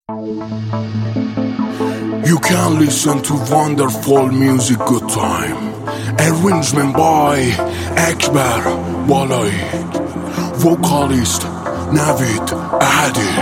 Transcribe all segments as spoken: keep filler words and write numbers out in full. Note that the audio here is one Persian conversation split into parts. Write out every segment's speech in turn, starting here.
You can listen to wonderful music good time. Arrangement by Akbar Balai. Vocalist Navid Ahadi.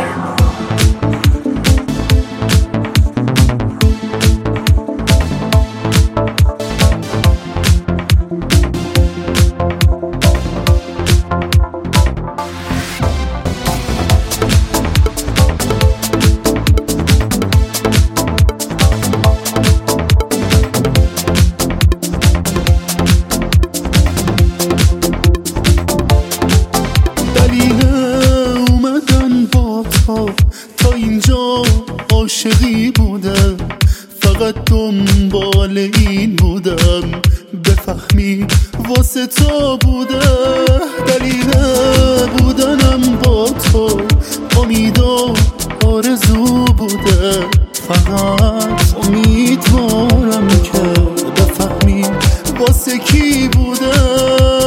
تا اینجا عاشقی بودم، فقط دنبال این بودم بفهمی واسه تو بوده. دلیل بودنم با تو امید و آرزو بوده، فقط امیدوارم که بفهمی واسه کی بوده.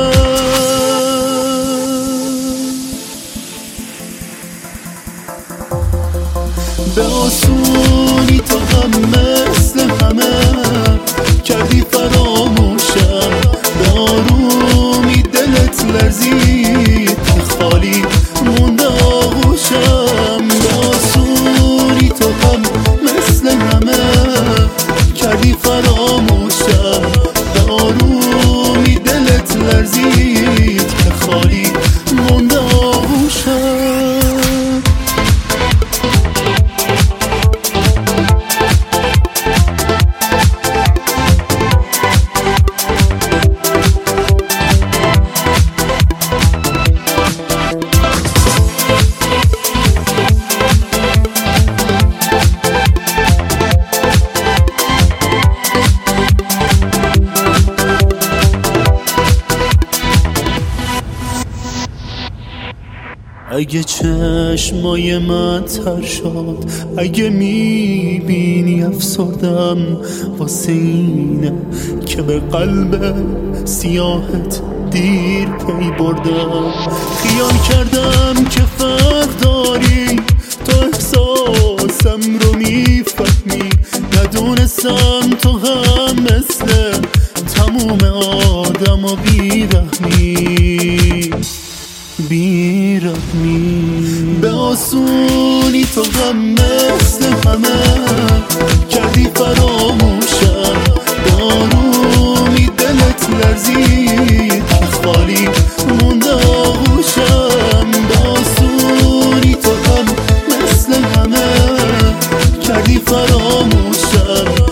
به آسونی تو هم مثل همه کردی فراموشم، به آرومی دلت لرزید که خالی مونده آغوشم. به آسونی تو هم مثل همه کردی فراموشم، به آرومی دلت لرزید که خالی مونده آغوشم. اگه چشمای من تر شد، اگه میبینی افسردم، واسه اینه که به قلب سیاهت دیر پی بردم. خیال کردم که فرق داری، تو احساسم رو میفهمی، ندونستم تو هم مثل تموم آدم و بیرحمی بیرحمی. به آسونی تو هم مثل همه کردی فراموشم، به آرومی دلت لرزید که خالی مونده آغوشم. به آسونی تو هم مثل همه کردی فراموشم،